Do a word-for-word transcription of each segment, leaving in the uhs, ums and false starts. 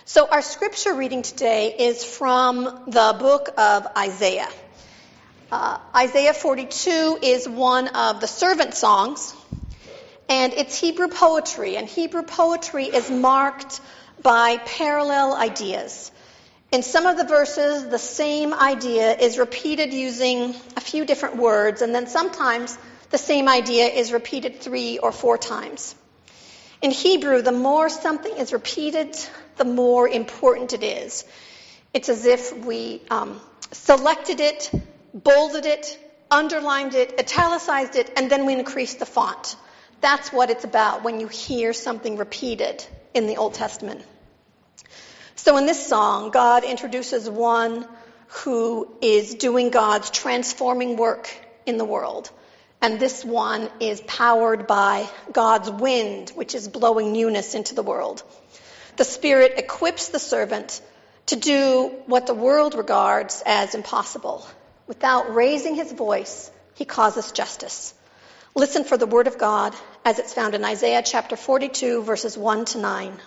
So our scripture reading today is from the book of Isaiah. Uh, Isaiah forty-two is one of the servant songs, and it's Hebrew poetry, and Hebrew poetry is marked by parallel ideas. In some of the verses, the same idea is repeated using a few different words, and then sometimes the same idea is repeated three or four times. In Hebrew, the more something is repeated, the more important it is. It's as if we um, selected it, bolded it, underlined it, italicized it, and then we increased the font. That's what it's about when you hear something repeated in the Old Testament. So in this song, God introduces one who is doing God's transforming work in the world. And this one is powered by God's wind, which is blowing newness into the world. The Spirit equips the servant to do what the world regards as impossible. Without raising his voice, he causes justice. Listen for the word of God as it's found in Isaiah chapter forty-two, verses one to nine.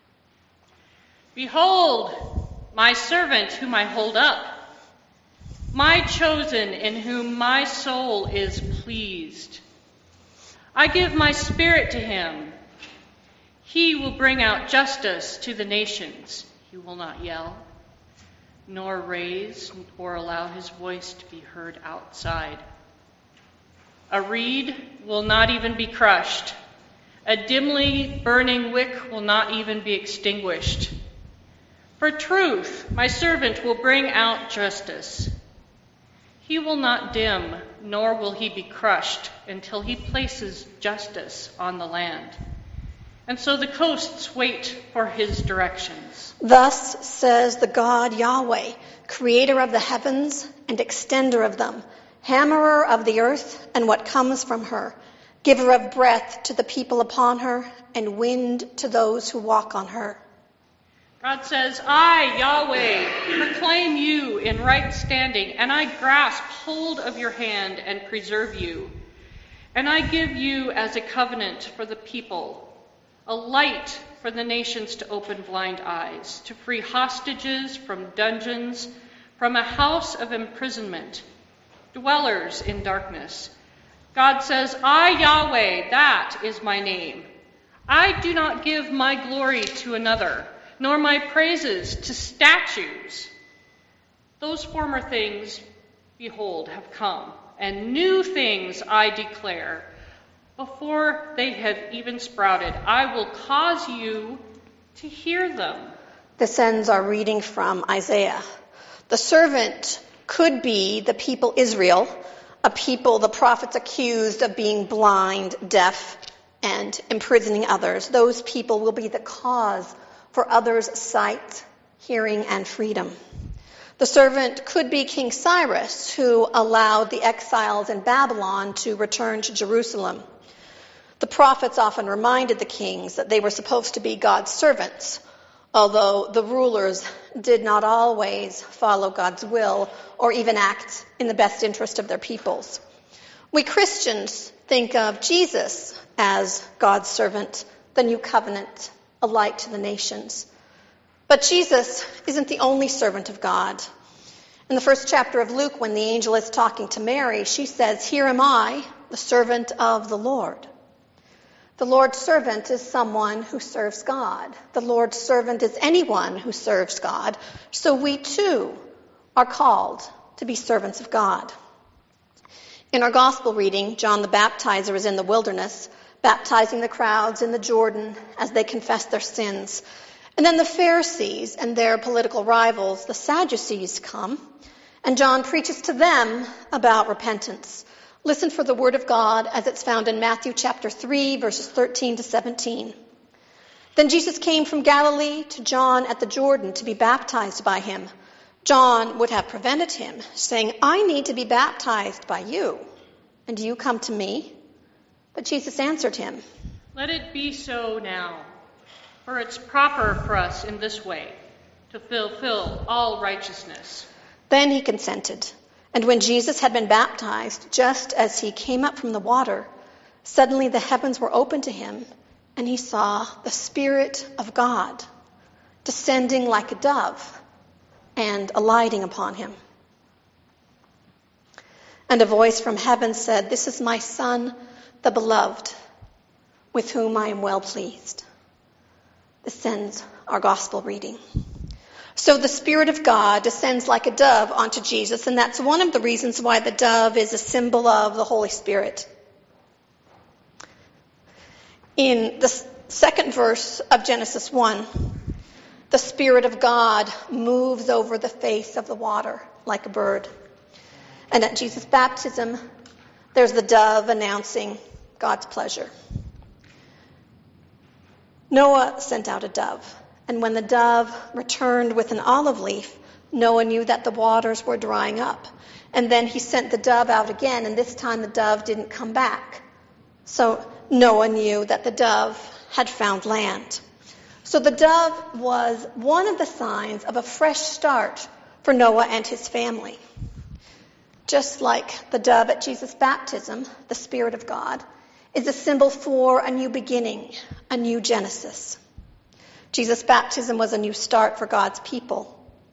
Behold, my servant whom I hold up, my chosen in whom my soul is pleased. I give my spirit to him. He will bring out justice to the nations. He will not yell, nor raise or allow his voice to be heard outside. A reed will not even be crushed. A dimly burning wick will not even be extinguished. For truth, my servant will bring out justice. He will not dim, nor will he be crushed until he places justice on the land. And so the coasts wait for his directions. Thus says the God Yahweh, creator of the heavens and extender of them, hammerer of the earth and what comes from her, giver of breath to the people upon her and wind to those who walk on her. God says, I, Yahweh, proclaim you in right standing, and I grasp hold of your hand and preserve you. And I give you as a covenant for the people, a light for the nations to open blind eyes, to free hostages from dungeons, from a house of imprisonment, dwellers in darkness. God says, I, Yahweh, that is my name. I do not give my glory to another, nor my praises to statues. Those former things, behold, have come, and new things I declare. Before they have even sprouted, I will cause you to hear them. This ends our reading from Isaiah. The servant could be the people Israel, a people the prophets accused of being blind, deaf, and imprisoning others. Those people will be the cause for others' sight, hearing, and freedom. The servant could be King Cyrus, who allowed the exiles in Babylon to return to Jerusalem. The prophets often reminded the kings that they were supposed to be God's servants, although the rulers did not always follow God's will or even act in the best interest of their peoples. We Christians think of Jesus as God's servant, the new covenant, a light to the nations. But Jesus isn't the only servant of God. In the first chapter of Luke, when the angel is talking to Mary, she says, "Here am I, the servant of the Lord." The Lord's servant is someone who serves God. The Lord's servant is anyone who serves God. So we too are called to be servants of God. In our gospel reading, John the Baptizer is in the wilderness, baptizing the crowds in the Jordan as they confess their sins. And then the Pharisees and their political rivals, the Sadducees, come, and John preaches to them about repentance. Listen for the word of God as it's found in Matthew chapter three, verses thirteen to seventeen. Then Jesus came from Galilee to John at the Jordan to be baptized by him. John would have prevented him, saying, "I need to be baptized by you, and do you come to me?" But Jesus answered him, "Let it be so now, for it's proper for us in this way to fulfill all righteousness." Then he consented. And when Jesus had been baptized, just as he came up from the water, suddenly the heavens were opened to him, and he saw the Spirit of God descending like a dove and alighting upon him. And a voice from heaven said, "This is my Son, the beloved, with whom I am well pleased." This ends our gospel reading. So the Spirit of God descends like a dove onto Jesus, and that's one of the reasons why the dove is a symbol of the Holy Spirit. In the second verse of Genesis one, the Spirit of God moves over the face of the water like a bird. And at Jesus' baptism, there's the dove announcing God's pleasure. Noah sent out a dove, and when the dove returned with an olive leaf, Noah knew that the waters were drying up. And then he sent the dove out again, and this time the dove didn't come back. So Noah knew that the dove had found land. So the dove was one of the signs of a fresh start for Noah and his family. Just like the dove at Jesus' baptism, the Spirit of God is a symbol for a new beginning, a new Genesis. Jesus' baptism was a new start for God's people.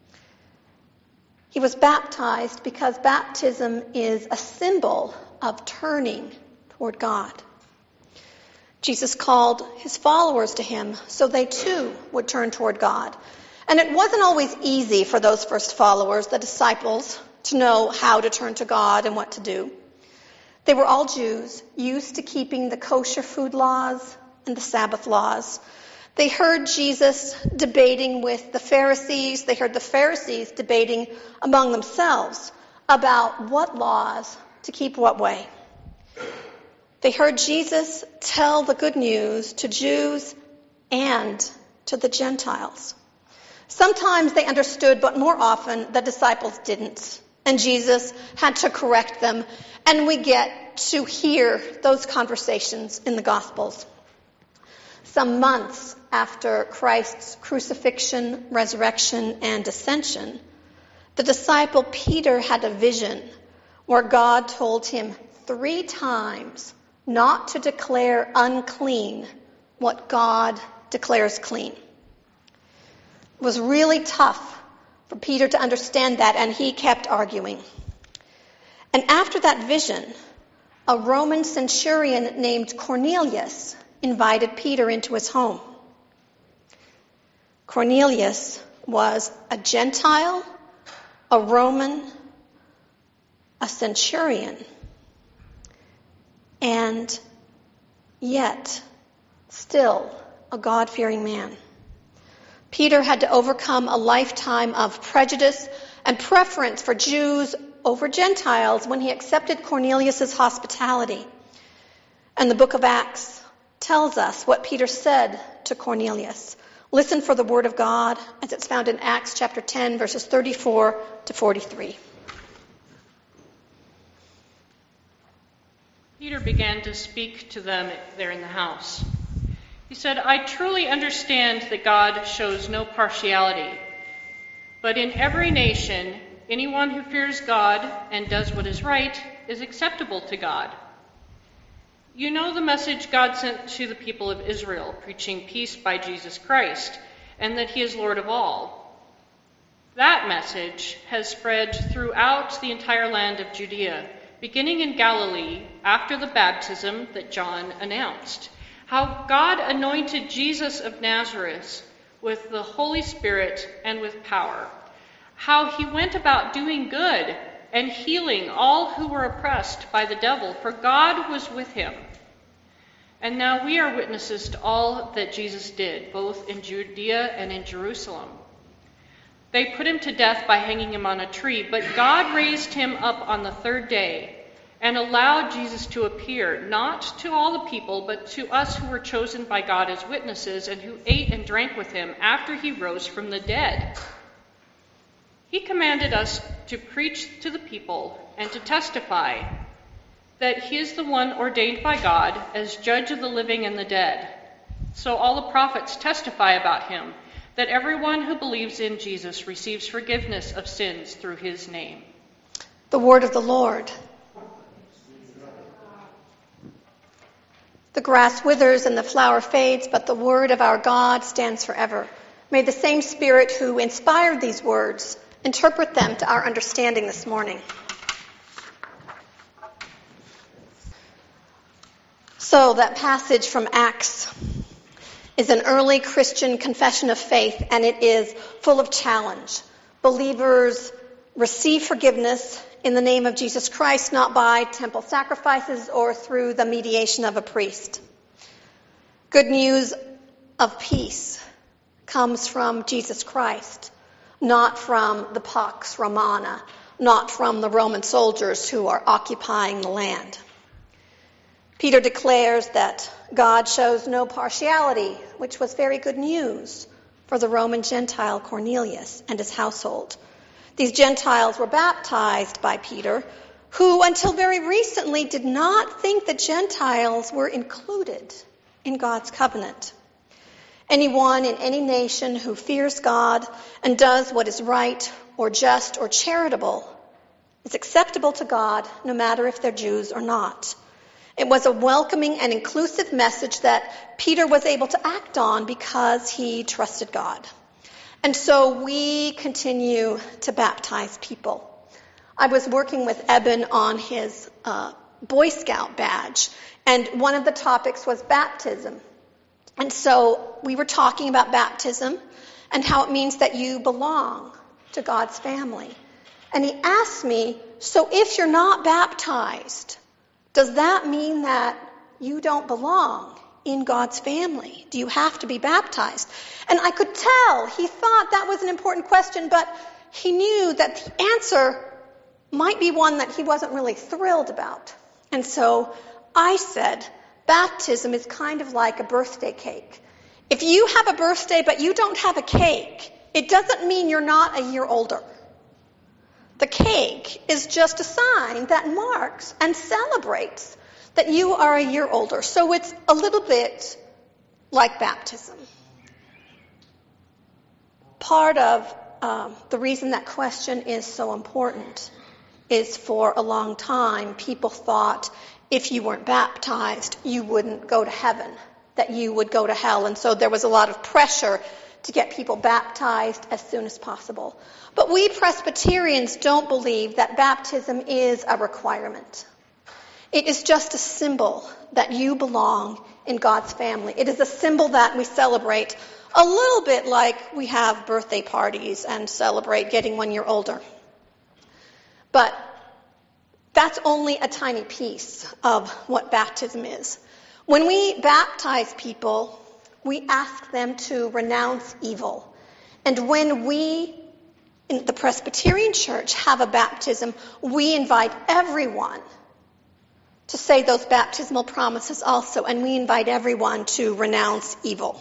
He was baptized because baptism is a symbol of turning toward God. Jesus called his followers to him so they too would turn toward God. And it wasn't always easy for those first followers, the disciples, to know how to turn to God and what to do. They were all Jews, used to keeping the kosher food laws and the Sabbath laws. They heard Jesus debating with the Pharisees. They heard the Pharisees debating among themselves about what laws to keep what way. They heard Jesus tell the good news to Jews and to the Gentiles. Sometimes they understood, but more often the disciples didn't. And Jesus had to correct them. And we get to hear those conversations in the Gospels. Some months after Christ's crucifixion, resurrection, and ascension, the disciple Peter had a vision where God told him three times not to declare unclean what God declares clean. It was really tough for Peter to understand that, and he kept arguing. And after that vision, a Roman centurion named Cornelius invited Peter into his home. Cornelius was a Gentile, a Roman, a centurion, and yet still a God-fearing man. Peter had to overcome a lifetime of prejudice and preference for Jews over Gentiles when he accepted Cornelius' hospitality. And the book of Acts tells us what Peter said to Cornelius. Listen for the word of God as it's found in Acts chapter ten, verses thirty-four to forty-three. Peter began to speak to them there in the house. He said, "I truly understand that God shows no partiality, but in every nation, anyone who fears God and does what is right is acceptable to God. You know the message God sent to the people of Israel, preaching peace by Jesus Christ, and that he is Lord of all. That message has spread throughout the entire land of Judea, beginning in Galilee after the baptism that John announced, how God anointed Jesus of Nazareth with the Holy Spirit and with power, how he went about doing good and healing all who were oppressed by the devil, for God was with him. And now we are witnesses to all that Jesus did, both in Judea and in Jerusalem. They put him to death by hanging him on a tree, but God raised him up on the third day and allowed Jesus to appear, not to all the people, but to us who were chosen by God as witnesses and who ate and drank with him after he rose from the dead. He commanded us to preach to the people and to testify that he is the one ordained by God as judge of the living and the dead. So all the prophets testify about him, that everyone who believes in Jesus receives forgiveness of sins through his name." The word of the Lord. The grass withers and the flower fades, but the word of our God stands forever. May the same Spirit who inspired these words interpret them to our understanding this morning. So that passage from Acts is an early Christian confession of faith, and it is full of challenge. Believers receive forgiveness in the name of Jesus Christ, not by temple sacrifices or through the mediation of a priest. Good news of peace comes from Jesus Christ, not from the Pax Romana, not from the Roman soldiers who are occupying the land. Peter declares that God shows no partiality, which was very good news for the Roman Gentile Cornelius and his household. These Gentiles were baptized by Peter, who until very recently did not think that Gentiles were included in God's covenant. Anyone in any nation who fears God and does what is right or just or charitable is acceptable to God, no matter if they're Jews or not. It was a welcoming and inclusive message that Peter was able to act on because he trusted God. And so we continue to baptize people. I was working with Eben on his uh, Boy Scout badge, and one of the topics was baptism. And so we were talking about baptism and how it means that you belong to God's family. And he asked me, so if you're not baptized, does that mean that you don't belong in God's family? Do you have to be baptized? And I could tell he thought that was an important question, but he knew that the answer might be one that he wasn't really thrilled about. And so I said, baptism is kind of like a birthday cake. If you have a birthday but you don't have a cake, it doesn't mean you're not a year older. The cake is just a sign that marks and celebrates that you are a year older. So it's a little bit like baptism. Part of um, the reason that question is so important is for a long time people thought if you weren't baptized, you wouldn't go to heaven, that you would go to hell. And so there was a lot of pressure to get people baptized as soon as possible. But we Presbyterians don't believe that baptism is a requirement. It is just a symbol that you belong in God's family. It is a symbol that we celebrate a little bit like we have birthday parties and celebrate getting one year older. But that's only a tiny piece of what baptism is. When we baptize people, we ask them to renounce evil. And when we, in the Presbyterian Church, have a baptism, we invite everyone to say those baptismal promises also, and we invite everyone to renounce evil.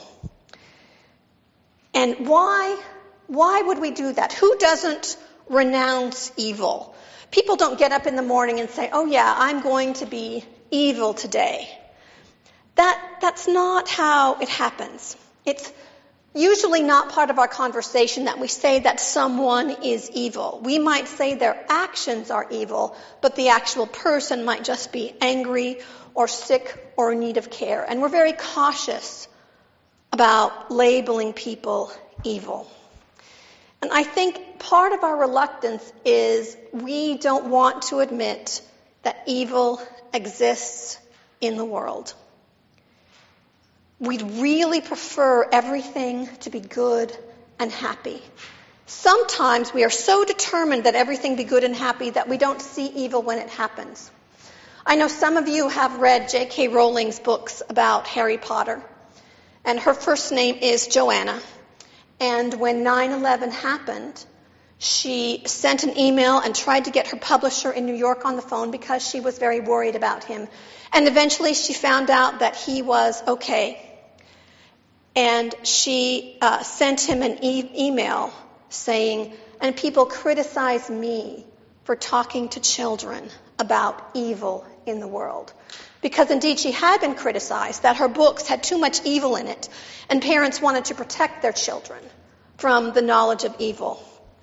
And why, why would we do that? Who doesn't renounce evil? People don't get up in the morning and say, oh yeah, I'm going to be evil today. That, that's not how it happens. It's usually not part of our conversation that we say that someone is evil. We might say their actions are evil, but the actual person might just be angry or sick or in need of care. And we're very cautious about labeling people evil. And I think part of our reluctance is we don't want to admit that evil exists in the world. We'd really prefer everything to be good and happy. Sometimes we are so determined that everything be good and happy that we don't see evil when it happens. I know some of you have read J K Rowling's books about Harry Potter, and her first name is Joanna. And when nine eleven happened, she sent an email and tried to get her publisher in New York on the phone because she was very worried about him. And eventually she found out that he was okay. And she uh, sent him an e- email saying, and people criticize me for talking to children about evil in the world. Because indeed she had been criticized that her books had too much evil in it, and parents wanted to protect their children from the knowledge of evil.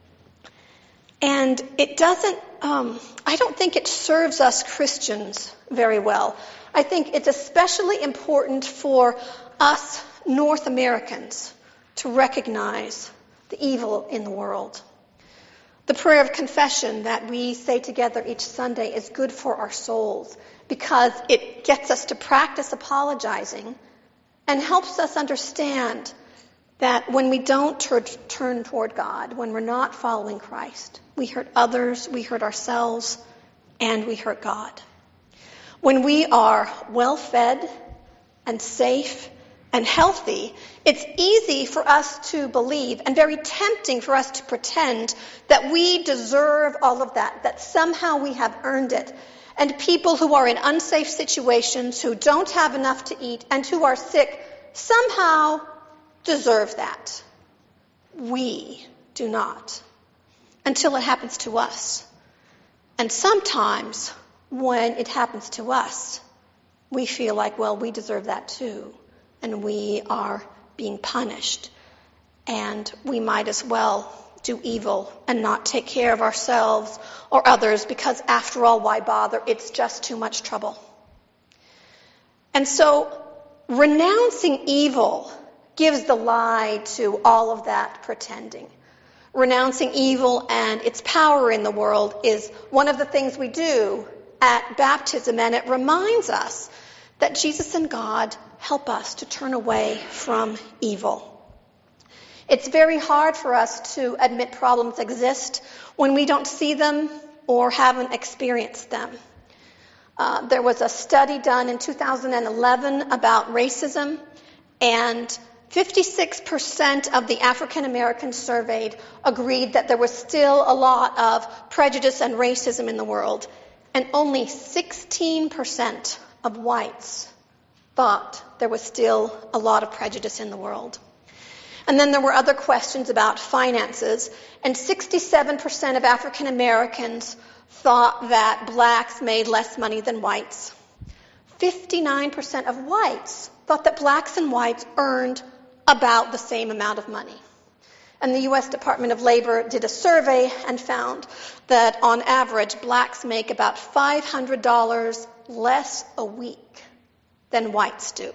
And it doesn't, um, I don't think it serves us Christians very well. I think it's especially important for us North Americans to recognize the evil in the world. The prayer of confession that we say together each Sunday is good for our souls because it gets us to practice apologizing and helps us understand that when we don't tur- turn toward God, when we're not following Christ, we hurt others, we hurt ourselves, and we hurt God. When we are well-fed and safe and healthy, it's easy for us to believe and very tempting for us to pretend that we deserve all of that, that somehow we have earned it. And people who are in unsafe situations, who don't have enough to eat, and who are sick, somehow deserve that. We do not, until it happens to us. And sometimes when it happens to us, we feel like, well, we deserve that too. And we are being punished. And we might as well do evil and not take care of ourselves or others because, after all, why bother? It's just too much trouble. And so, renouncing evil gives the lie to all of that pretending. Renouncing evil and its power in the world is one of the things we do at baptism, and it reminds us that Jesus and God help us to turn away from evil. It's very hard for us to admit problems exist when we don't see them or haven't experienced them. Uh, there was a study done in two thousand eleven about racism, and fifty-six percent of the African Americans surveyed agreed that there was still a lot of prejudice and racism in the world, and only sixteen percent of whites thought there was still a lot of prejudice in the world. And then there were other questions about finances, and sixty-seven percent of African Americans thought that blacks made less money than whites. fifty-nine percent of whites thought that blacks and whites earned about the same amount of money. And the U S Department of Labor did a survey and found that on average, blacks make about five hundred dollars less a week than whites do.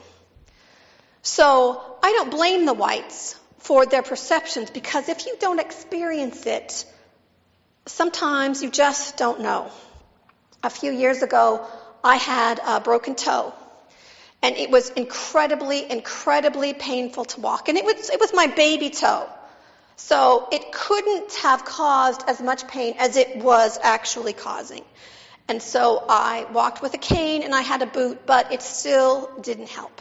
So I don't blame the whites for their perceptions, because if you don't experience it, sometimes you just don't know. A few years ago, I had a broken toe, and it was incredibly, incredibly painful to walk. And it was, it was my baby toe. So it couldn't have caused as much pain as it was actually causing. And so I walked with a cane and I had a boot, but it still didn't help.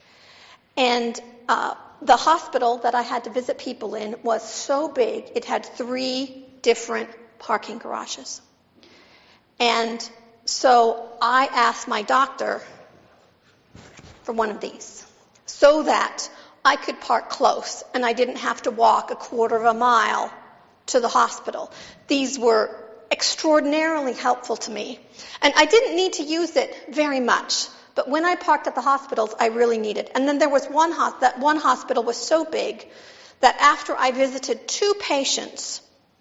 And uh, the hospital that I had to visit people in was so big, it had three different parking garages. And so I asked my doctor for one of these so that I could park close and I didn't have to walk a quarter of a mile to the hospital. These were extraordinarily helpful to me. And I didn't need to use it very much, but when I parked at the hospitals, I really needed it. And then there was one ho- that one hospital was so big that after I visited two patients,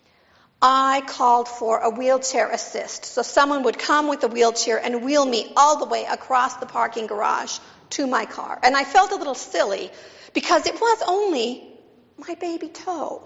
I called for a wheelchair assist. So someone would come with a wheelchair and wheel me all the way across the parking garage to my car. And I felt a little silly because it was only my baby toe.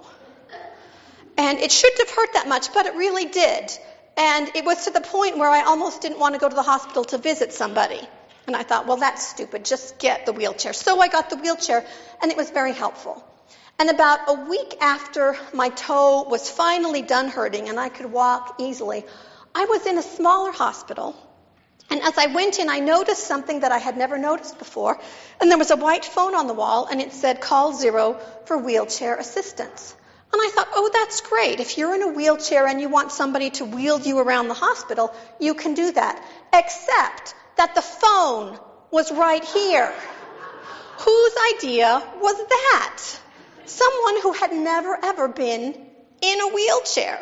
And it shouldn't have hurt that much, but it really did. And it was to the point where I almost didn't want to go to the hospital to visit somebody. And I thought, well, that's stupid. Just get the wheelchair. So I got the wheelchair, and it was very helpful. And about a week after my toe was finally done hurting and I could walk easily, I was in a smaller hospital. And as I went in, I noticed something that I had never noticed before. And there was a white phone on the wall, and it said, call zero for wheelchair assistance. And I thought, oh, that's great. If you're in a wheelchair and you want somebody to wheel you around the hospital, you can do that. Except that the phone was right here. Whose idea was that? Someone who had never, ever been in a wheelchair.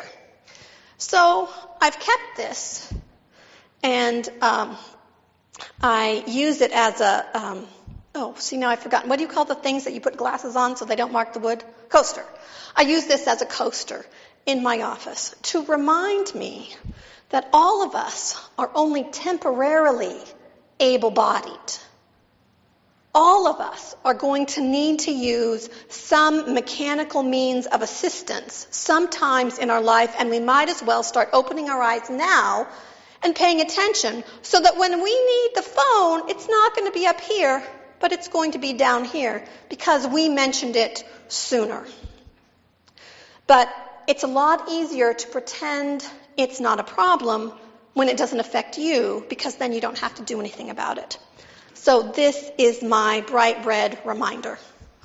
So I've kept this, and um, I use it as a, um, oh, see, now I've forgotten. What do you call the things that you put glasses on so they don't mark the wood? Coaster. I use this as a coaster in my office to remind me that all of us are only temporarily able-bodied. all of us are going to need to use some mechanical means of assistance sometimes in our life, and we might as well start opening our eyes now and paying attention so that when we need the phone, it's not going to be up here, but it's going to be down here because we mentioned it sooner. But it's a lot easier to pretend it's not a problem when it doesn't affect you, because then you don't have to do anything about it. So this is my bright red reminder.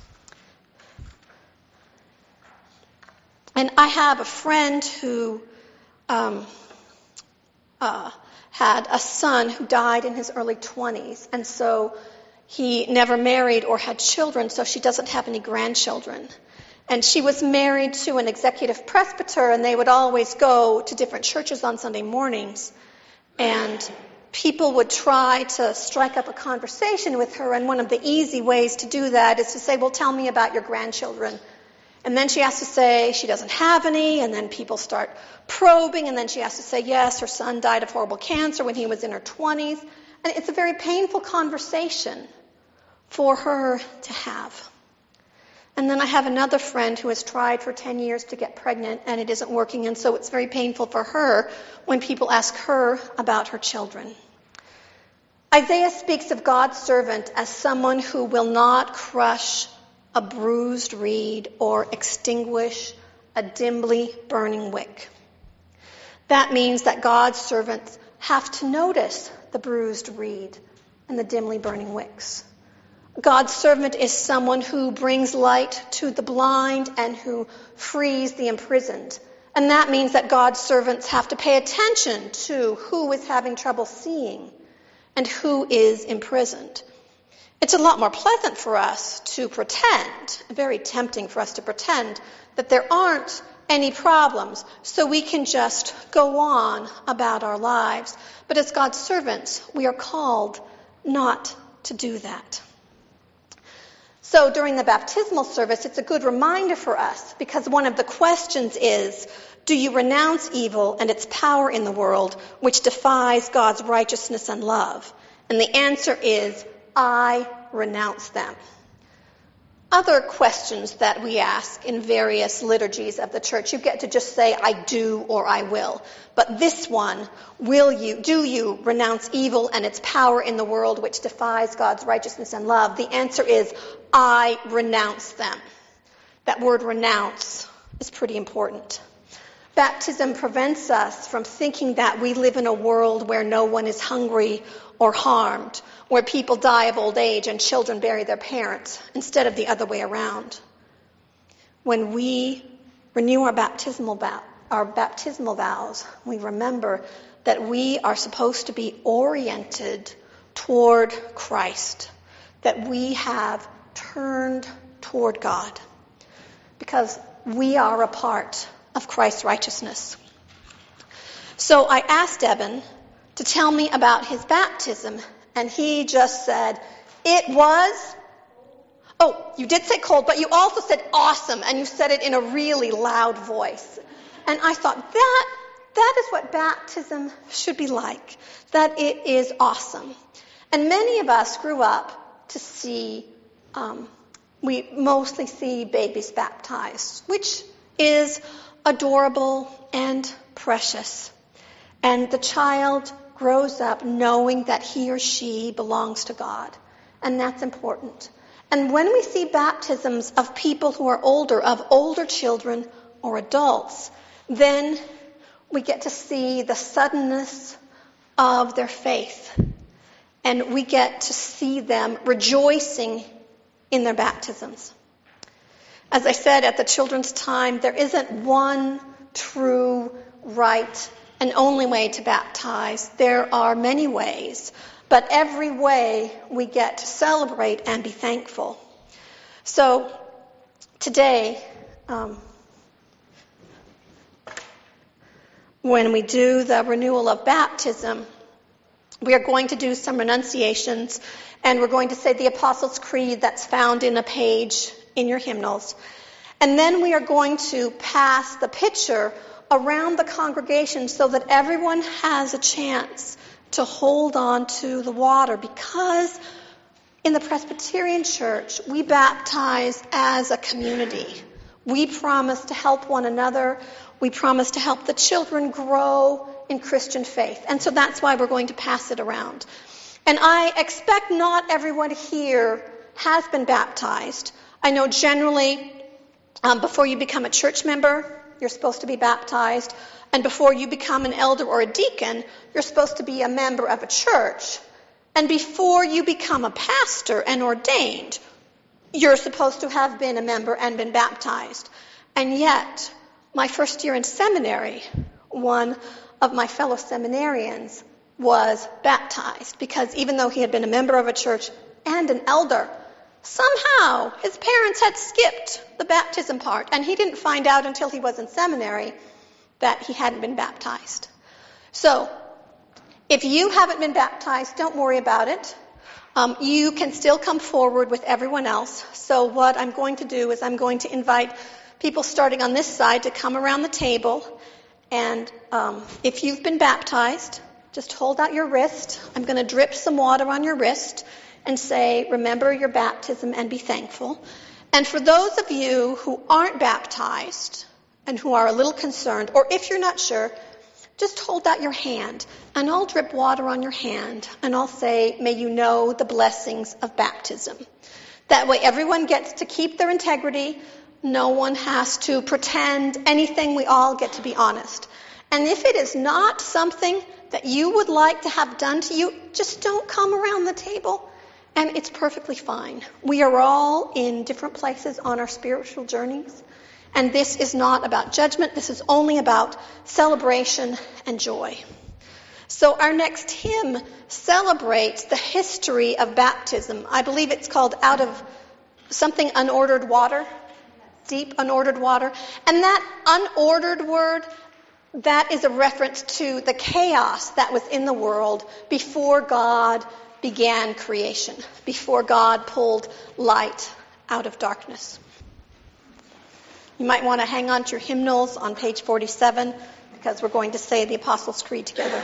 And I have a friend who um, uh, had a son who died in his early twenties, and so he never married or had children, so she doesn't have any grandchildren. And she was married to an executive presbyter, and they would always go to different churches on Sunday mornings. And people would try to strike up a conversation with her, and one of the easy ways to do that is to say, well, tell me about your grandchildren. And then she has to say she doesn't have any, and then people start probing, and then she has to say, yes, her son died of horrible cancer when he was in her twenties. And it's a very painful conversation for her to have. And then I have another friend who has tried for ten years to get pregnant, and it isn't working, and so it's very painful for her when people ask her about her children. Isaiah speaks of God's servant as someone who will not crush a bruised reed or extinguish a dimly burning wick. That means that God's servants have to notice the bruised reed and the dimly burning wicks. God's servant is someone who brings light to the blind and who frees the imprisoned. And that means that God's servants have to pay attention to who is having trouble seeing and who is imprisoned. It's a lot more pleasant for us to pretend, very tempting for us to pretend, that there aren't any problems, so we can just go on about our lives. But as God's servants, we are called not to do that. So during the baptismal service, it's a good reminder for us, because one of the questions is, do you renounce evil and its power in the world, which defies God's righteousness and love? And the answer is, I renounce them. Other questions that we ask in various liturgies of the church, you get to just say, I do or I will. But this one, will you, do you renounce evil and its power in the world which defies God's righteousness and love? The answer is, I renounce them. That word renounce is pretty important. Baptism prevents us from thinking that we live in a world where no one is hungry or harmed, where people die of old age and children bury their parents, instead of the other way around. When we renew our baptismal vow, our baptismal vows, we remember that we are supposed to be oriented toward Christ, that we have turned toward God, because we are a part of Christ's righteousness. So I asked Eben to tell me about his baptism, and he just said, it was, oh, you did say cold, but you also said awesome, and you said it in a really loud voice. And I thought, that, that is what baptism should be like, that it is awesome. And many of us grew up to see, um, we mostly see babies baptized, which is adorable and precious. And the child grows up knowing that he or she belongs to God. And that's important. And when we see baptisms of people who are older, of older children or adults, then we get to see the suddenness of their faith. And we get to see them rejoicing in their baptisms. As I said at the children's time, there isn't one true, right, and only way to baptize. There are many ways, but every way we get to celebrate and be thankful. So today, um, when we do the renewal of baptism, we are going to do some renunciations, and we're going to say the Apostles' Creed that's found in a page in your hymnals. And then we are going to pass the pitcher around the congregation so that everyone has a chance to hold on to the water, because In the Presbyterian Church, we baptize as a community. We promise to help one another. We promise to help the children grow in Christian faith. And so that's why we're going to pass it around. And I expect not everyone here has been baptized. I know generally um, before you become a church member, you're supposed to be baptized. And before you become an elder or a deacon, you're supposed to be a member of a church. And before you become a pastor and ordained, you're supposed to have been a member and been baptized. And yet, my first year in seminary, one of my fellow seminarians was baptized because even though he had been a member of a church and an elder, somehow his parents had skipped the baptism part, and he didn't find out until he was in seminary that he hadn't been baptized. So, if you haven't been baptized, don't worry about it. Um, you can still come forward with everyone else. So what I'm going to do is I'm going to invite people starting on this side to come around the table. And um, if you've been baptized, just hold out your wrist. I'm going to drip some water on your wrist and say, remember your baptism and be thankful. And for those of you who aren't baptized and who are a little concerned, or if you're not sure, just hold out your hand, and I'll drip water on your hand, and I'll say, may you know the blessings of baptism. That way everyone gets to keep their integrity. No one has to pretend anything. We all get to be honest. And if it is not something that you would like to have done to you, just don't come around the table, and it's perfectly fine. We are all in different places on our spiritual journeys. And this is not about judgment. This is only about celebration and joy. So our next hymn celebrates the history of baptism. I believe it's called Out of something unordered water, deep unordered water. And that unordered word, that is a reference to the chaos that was in the world before God began creation, before God pulled light out of darkness. You might want to hang on to your hymnals on page forty-seven because we're going to say the Apostles' Creed together.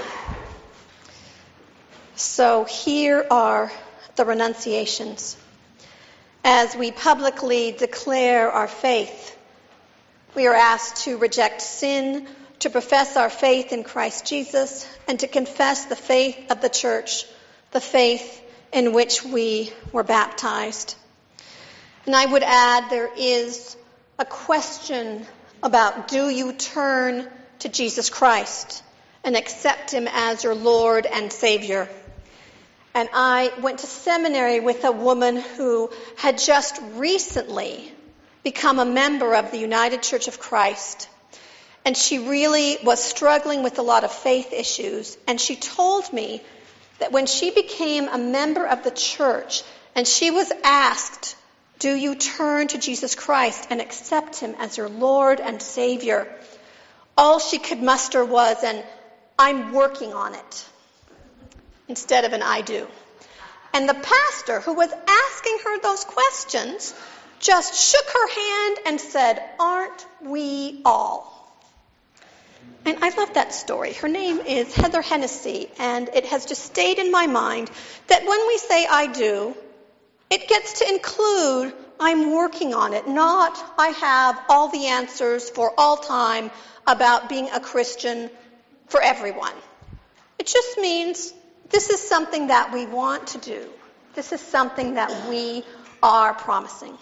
So here are the renunciations. As we publicly declare our faith, we are asked to reject sin, to profess our faith in Christ Jesus, and to confess the faith of the church, the faith in which we were baptized. And I would add there is a question about, do you turn to Jesus Christ and accept him as your Lord and Savior? And I went to seminary with a woman who had just recently become a member of the United Church of Christ. And she really was struggling with a lot of faith issues. And she told me that when she became a member of the church and she was asked, do you turn to Jesus Christ and accept him as your Lord and Savior? All she could muster was an, I'm working on it, instead of an I do. And the pastor who was asking her those questions just shook her hand and said, aren't we all? And I love that story. Her name is Heather Hennessy, and it has just stayed in my mind that when we say I do, it gets to include, I'm working on it, not I have all the answers for all time about being a Christian for everyone. It just means this is something that we want to do. This is something that we are promising.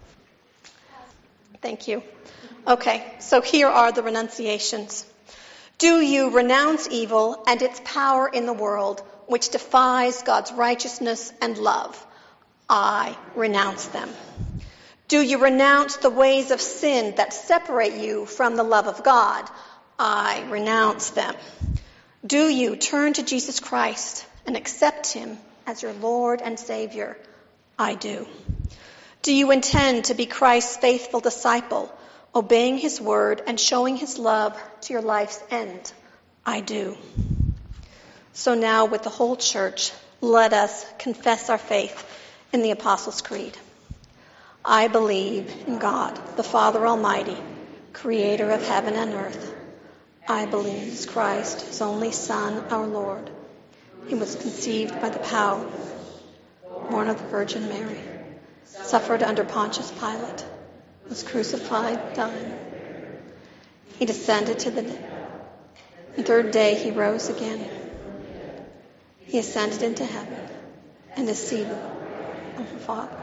Thank you. Okay, so here are the renunciations. Do you renounce evil and its power in the world, which defies God's righteousness and love? I renounce them. Do you renounce the ways of sin that separate you from the love of God? I renounce them. Do you turn to Jesus Christ and accept him as your Lord and Savior? I do. Do you intend to be Christ's faithful disciple, obeying his word and showing his love to your life's end? I do. So now with the whole church, let us confess our faith in the Apostles' Creed. I believe in God, the Father Almighty, creator of heaven and earth. I believe in Jesus Christ, his only Son, our Lord. He was conceived by the power of born of the Virgin Mary, suffered under Pontius Pilate, was crucified, died. He descended to the dead. The third day he rose again. He ascended into heaven and is seated of the Father.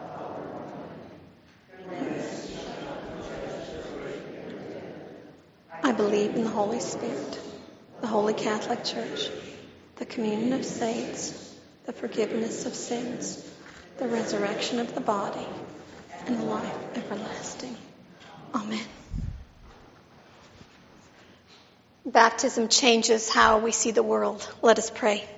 I believe in the Holy Spirit, the Holy Catholic Church, the communion of saints, the forgiveness of sins, the resurrection of the body, and the life everlasting. Amen. Baptism changes how we see the world. Let us pray.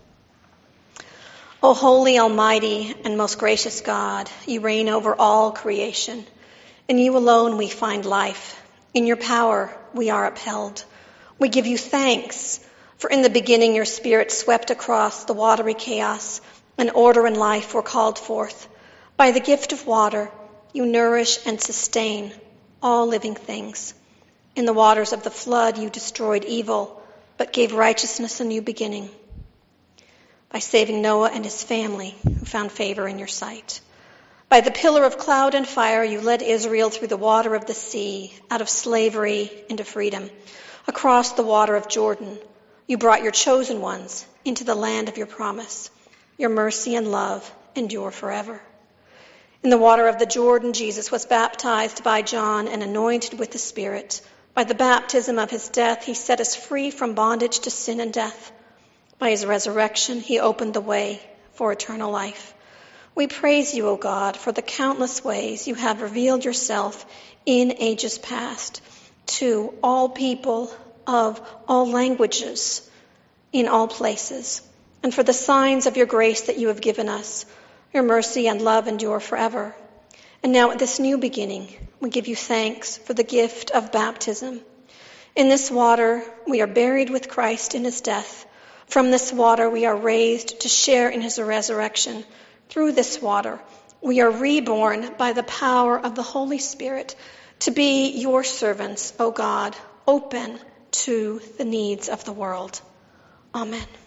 O holy, almighty, and most gracious God, you reign over all creation. In you alone we find life. In your power we are upheld. We give you thanks, for in the beginning your Spirit swept across the watery chaos, and order and life were called forth. By the gift of water, you nourish and sustain all living things. In the waters of the flood, you destroyed evil, but gave righteousness a new beginning by saving Noah and his family, who found favor in your sight. By the pillar of cloud and fire, you led Israel through the water of the sea, out of slavery into freedom. Across the water of Jordan, you brought your chosen ones into the land of your promise. Your mercy and love endure forever. In the water of the Jordan, Jesus was baptized by John and anointed with the Spirit. By the baptism of his death, he set us free from bondage to sin and death. By his resurrection, he opened the way for eternal life. We praise you, O God, for the countless ways you have revealed yourself in ages past to all people of all languages in all places, and for the signs of your grace that you have given us. Your mercy and love endure forever. And now at this new beginning, we give you thanks for the gift of baptism. In this water, we are buried with Christ in his death. From this water, we are raised to share in his resurrection. Through this water, we are reborn by the power of the Holy Spirit to be your servants, O God, open to the needs of the world. Amen.